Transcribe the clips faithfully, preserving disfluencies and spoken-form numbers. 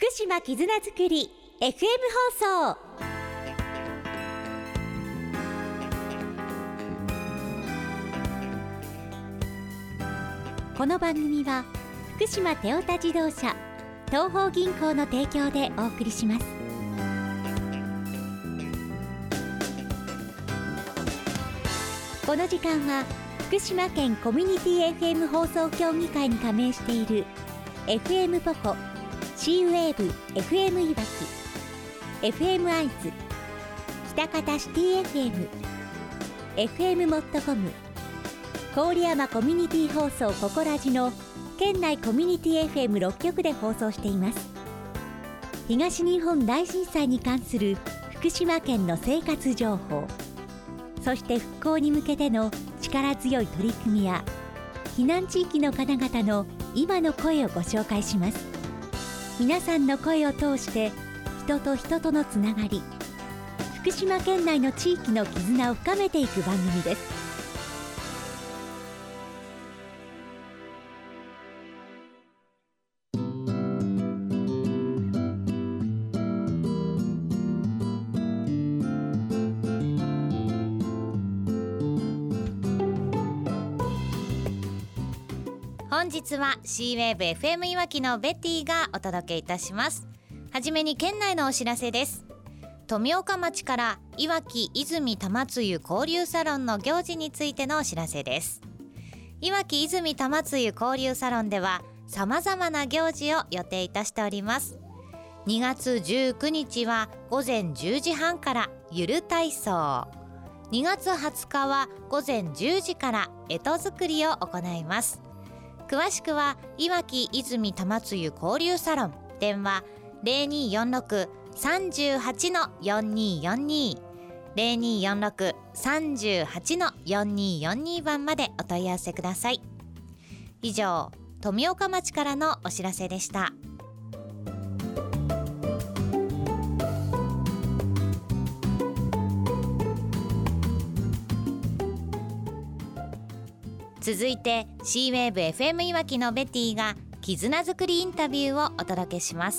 福島絆づくり エフエム 放送。この番組は福島テオタ自動車東邦銀行の提供でお送りします。この時間は福島県コミュニティ エフエム 放送協議会に加盟している エフエム ポコ、シーウェーブ エフエム いわき、エフエム アイズ、喜多方シティ エフエム、エフエム モットコム、郡山コミュニティ放送ココラジの県内コミュニティ エフエムろっ 局で放送しています。東日本大震災に関する福島県の生活情報、そして復興に向けての力強い取り組みや避難地域の方々の今の声をご紹介します。皆さんの声を通して人と人とのつながり、福島県内の地域の絆を深めていく番組です。 本日は シーウェーブ エフエム いわきのベティがお届けいたします。はじめに県内のお知らせです。富岡町からいわき泉玉つゆ交流サロンの行事についてのお知らせです。いわき泉玉つゆ交流サロンでは様々な行事を予定いたしております。にがつじゅうくにちは午前じゅうじはんからゆる体操、にがつはつかは午前じゅうじから干支作りを行います。詳しくはいわき泉玉つゆ交流サロン、電話 ゼロにーよんろく さんはち よんにーよんにー ゼロにーよんろく さんはち よんにーよんにー 番までお問い合わせください。以上、富岡町からのお知らせでした。続いて シーウェーブ エフエム いわきのベティが絆づくりインタビューをお届けします。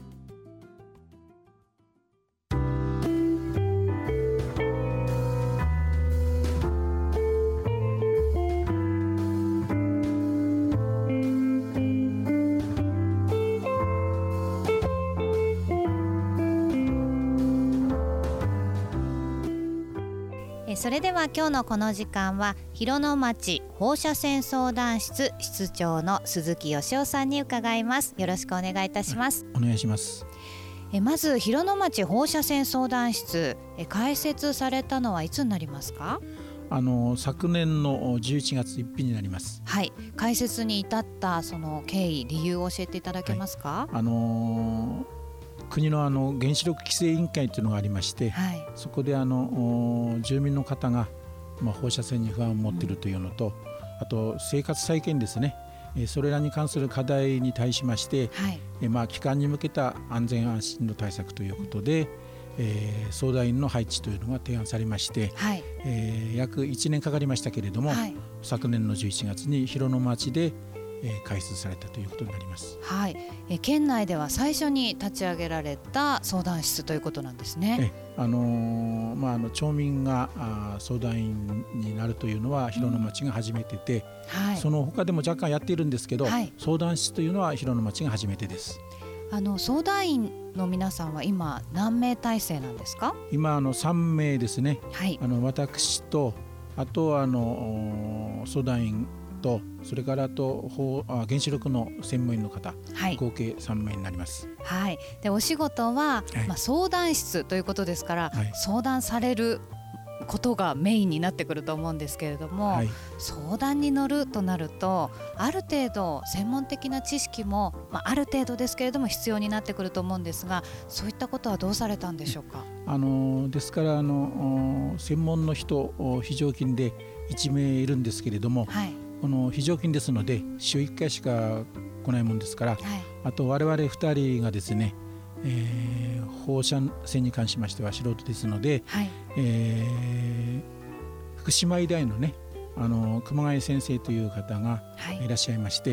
それでは今日のこの時間は広野町放射線相談室室長の鈴木義夫さんに伺います。よろしくお願いいたします。 お願いします。 えまず広野町放射線相談室え開設されたのはいつになりますか？ あの昨年のじゅういちがつついたちになります。 はい、開設に至ったその経緯、理由を教えていただけますか？ はい、あのー国のあの原子力規制委員会というのがありまして、はい、そこであの住民の方が、まあ、放射線に不安を持っているというのと、うん、あと生活再建ですね、それらに関する課題に対しまして、はい、まあ、帰還に向けた安全安心の対策ということで、えー、相談員の配置というのが提案されまして、はい、えー、約いちねんかかりましたけれども、はい、昨年のじゅういちがつに広野町で開設されたということになります。 はい、え県内では最初に立ち上げられた相談室ということなんですね。 え、あのーまあ、あの町民があ相談員になるというのは広野町が初めてで、うん、はい、その他でも若干やっているんですけど、はい、相談室というのは広野町が初めてです。 あの相談員の皆さんは今何名体制なんですか？ 今あのさんめいですね。 はい、 あの私とあとあの相談員とそれからあと原子力の専門員の方、はい、合計さんめいになります。 はい、でお仕事は、はい、まあ、相談室ということですから、はい、相談されることがメインになってくると思うんですけれども、はい、相談に乗るとなるとある程度専門的な知識も、まあ、ある程度ですけれども必要になってくると思うんですが、そういったことはどうされたんでしょうか？ あのですからあの専門の人非常勤でいちめいいるんですけれども、はい、この非常勤ですので週いっかいしか来ないもんですから、はい、あと我々ふたりがですね、えー、放射線に関しましては素人ですので、はい、えー、福島医大のねあの熊谷先生という方がいらっしゃいまして、はい、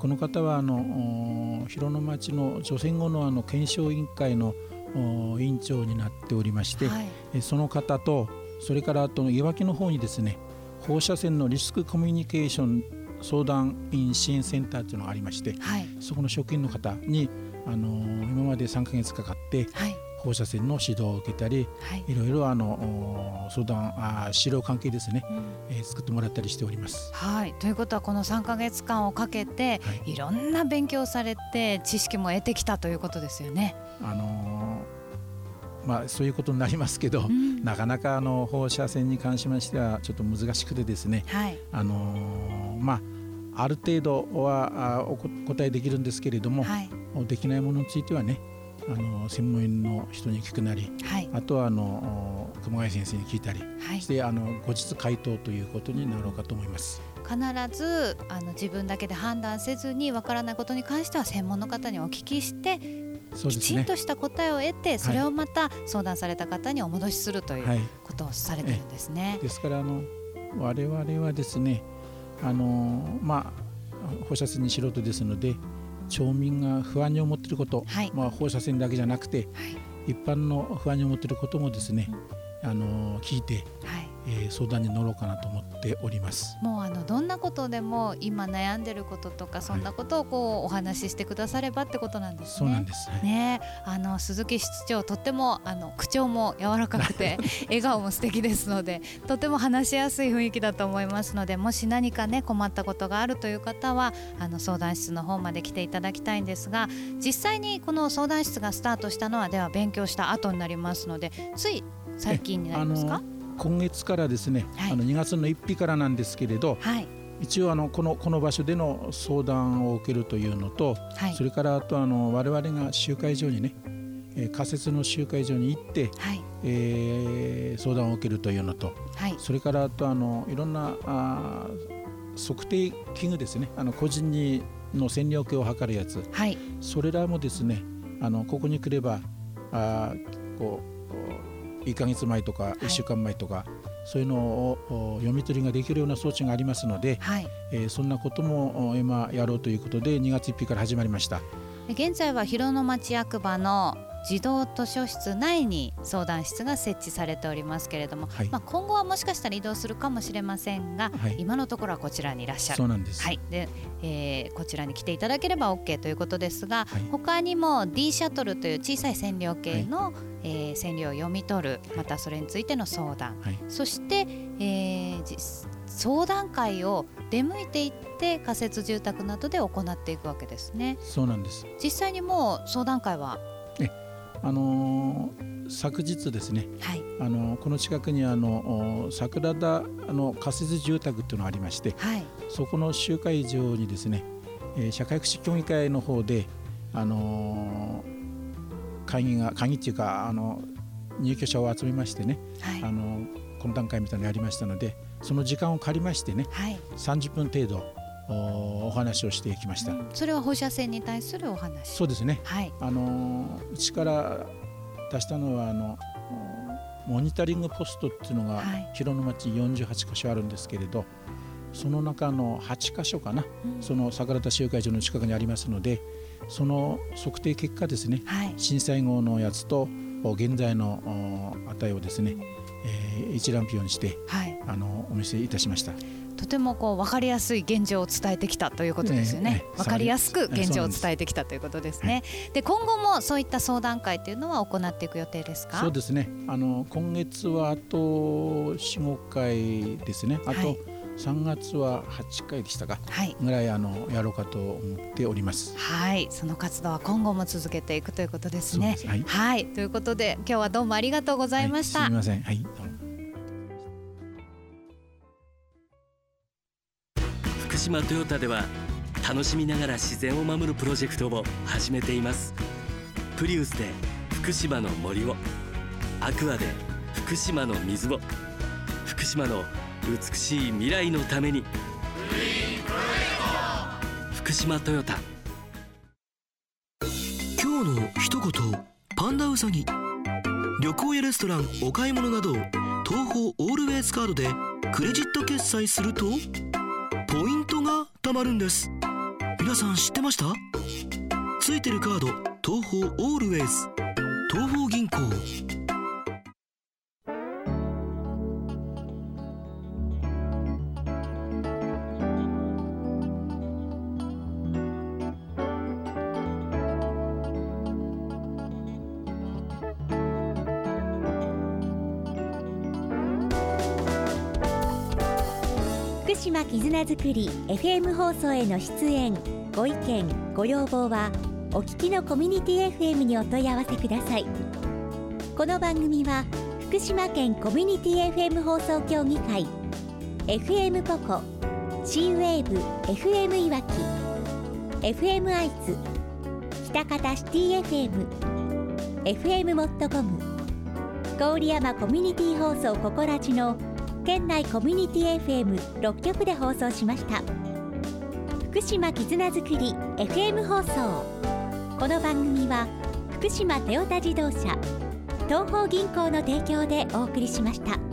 この方はあの広野町の除染後のあの検証委員会の委員長になっておりまして、はい、その方とそれからあといわきの方にですね、放射線のリスクコミュニケーション相談員支援センターというのがありまして、はい、そこの職員の方にあの今までさんかげつかかって、はい、放射線の指導を受けたり、はい、いろいろあの相談あ資料関係ですね、うんえー、作ってもらったりしております、 はい、ということはこのさんかげつかんをかけて、はい、いろんな勉強されて知識も得てきたということですよね。 あのーまあ、そういうことになりますけど、うん、なかなかあの放射線に関しましてはちょっと難しくてですね、はいあのーまあ、ある程度はお答えできるんですけれども、はい、できないものについてはね、あの専門医の人に聞くなり、はい、あとはあの熊谷先生に聞いたり、はい、してあの後日回答ということになろうかと思います。 必ずあの自分だけで判断せずにわからないことに関しては専門の方にお聞きして、そうですね、きちんとした答えを得てそれをまた相談された方にお戻しするということをされてるんですね、 はい、ですからあの我々はですね、あの、まあ、放射線に素人ですので町民が不安に思っていること、はいまあ、放射線だけじゃなくて、はい、一般の不安に思っていることもですね、うん、あの聞いて、はいえー、相談に乗ろうかなと思っております。 もうあのどんなことでも今悩んでることとかそんなことをこうお話ししてくださればってことなんですね。 そうなんです、はいね、あの鈴木室長とってもあの口調も柔らかくて笑顔も素敵ですのでとても話しやすい雰囲気だと思いますので、もし何かね困ったことがあるという方はあの相談室の方まで来ていただきたいんですが、実際にこの相談室がスタートしたのはでは勉強した後になりますので、つい最近になりますか？ 今月からですね、はい、あのにがつのついたちからなんですけれど、はい、一応あのこの、この場所での相談を受けるというのと、はい、それからあとあの我々が集会所にね、えー、仮設の集会所に行って、はいえー、相談を受けるというのと、はい、それからあとあのいろんなあ測定器具ですね、あの個人にの線量計を測るやつ、はい、それらもですね、あのここに来ればあこういっかげつまえとかいっしゅうかんまえとか、はい、そういうのを読み取りができるような装置がありますので、はいえー、そんなことも今やろうということでにがつついたちから始まりました。 現在は広野町役場の児童図書室内に相談室が設置されておりますけれども、はいまあ、今後はもしかしたら移動するかもしれませんが、はい、今のところはこちらにいらっしゃる。 そうなんです、 はいでえー、こちらに来ていただければ OK ということですが、はい、他にも D シャトルという小さい線量計の、はいえー、線量を読み取る、またそれについての相談、はい、そして、えー、相談会を出向いていって仮設住宅などで行っていくわけですね。 そうなんです。 実際にもう相談会はあのー、昨日ですね、はい、あのー、この近くにあの桜田あの仮設住宅っていうのがありまして、はい、そこの集会場にですね、えー、社会福祉協議会の方で、あのー、会議が会議っていうかあの入居者を集めましてね、はい、あの懇談会みたいなのやりましたので、その時間を借りましてね、はい、さんじゅっぷん程度お話をしていきました、うん、 それは放射線に対するお話。 そうですね、はい、あのうちから出したのはあのモニタリングポストっていうのが広野町によんじゅうはちかしょあるんですけれど、その中のはちかしょかな、うん、その桜田集会所の近くにありますので、その測定結果ですね、はい、震災後のやつと現在の値をですね、えー、一覧表にして、はい、あのお見せいたしました。 とてもこう分かりやすい現状を伝えてきたということですよね。ね分かりやすく現状を伝えてきたということですね。で今後もそういった相談会というのは行っていく予定ですか？ そうですね、あの今月はあと よん,ご 回ですね。あとさんがつははちかいでしたか、はい、ぐらいあのやろうかと思っております。 はい、その活動は今後も続けていくということですね。はい、はい、ということで今日はどうもありがとうございました。 はい、すみません、はい、どうも。 福島トヨタでは楽しみながら自然を守るプロジェクトを始めています。プリウスで福島の森を、アクアで福島の水を、福島の美しい未来のために、福島トヨタ。 今日の一言パンダウサギ。旅行やレストラン、お買い物など東宝オールウェイズカードでクレジット決済するとポイントが貯まるんです。 皆さん知ってました？ついてるカード、東方オールウェイズ、東方銀行。 福島絆づくり エフエム 放送への出演ご意見ご要望はお聞きのコミュニティ エフエム にお問い合わせください。この番組は福島県コミュニティ エフエム 放送協議会 エフエム ポコ シーウェーブ エフエム いわき エフエム アイズ北方シティ エフエム エフエム モットコム郡山コミュニティ放送ココラジの県内コミュニティ エフエムろっ 局で放送しました。福島絆づくり エフエム 放送。この番組は福島トヨタ自動車、東方銀行の提供でお送りしました。